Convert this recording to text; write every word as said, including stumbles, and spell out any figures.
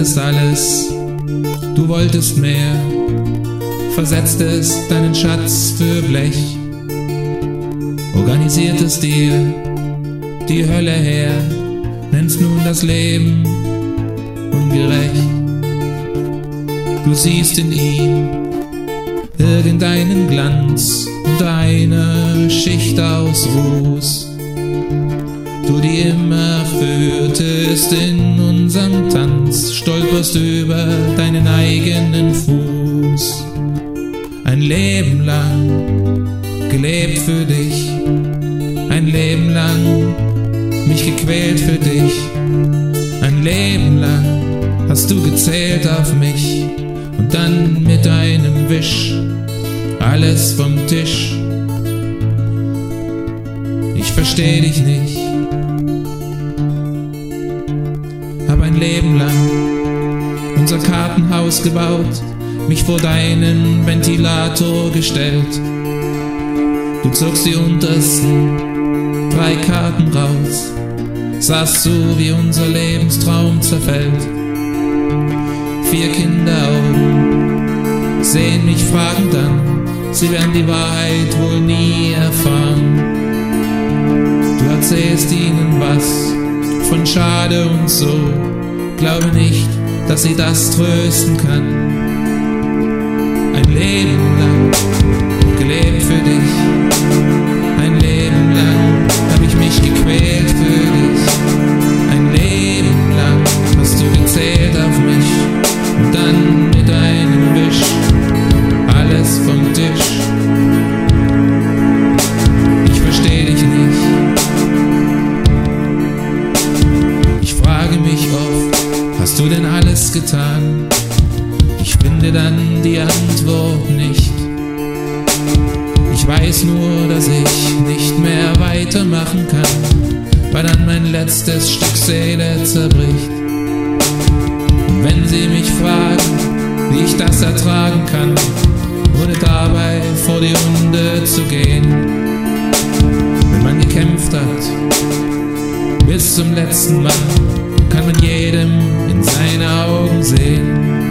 hattest alles, du wolltest mehr, versetztest deinen Schatz für Blech, organisiertest dir die Hölle her, nennst nun das Leben ungerecht. Du siehst in ihm irgendeinen Glanz und eine Schicht aus Ruß, du die immer führtest in unserem Tanz, stolperst über deinen eigenen Fuß. Ein Leben lang gelebt für dich, ein Leben lang mich gequält für dich, ein Leben lang hast du gezählt auf mich und dann mit einem Wisch alles vom Tisch. Ich versteh dich nicht, hab ein Leben lang unser Kartenhaus gebaut, mich vor deinen Ventilator gestellt. Du zogst die untersten drei Karten raus, sahst zu, wie unser Lebenstraum zerfällt. Vier Kinderaugen sehen mich fragend an, sie werden die Wahrheit wohl nie erfahren. Du erzählst ihnen was von Schade und so, glaube nicht, dass sie das trösten kann. Ein Leben lang gelebt für dich, ein Leben lang hab ich mich gequält für dich, ein Leben lang hast du gezählt auf mich und dann mit einem Wisch alles vom Tisch. Ich versteh dich nicht, ich frage mich oft, hast du denn alles getan? Ich finde dann die Antwort nicht. Ich weiß nur, dass ich nicht mehr weitermachen kann, weil dann mein letztes Stück Seele zerbricht. Und wenn sie mich fragen, wie ich das ertragen kann, ohne dabei vor die Hunde zu gehen, wenn man gekämpft hat bis zum letzten Mal, kann man jedem in seine Augen sehen.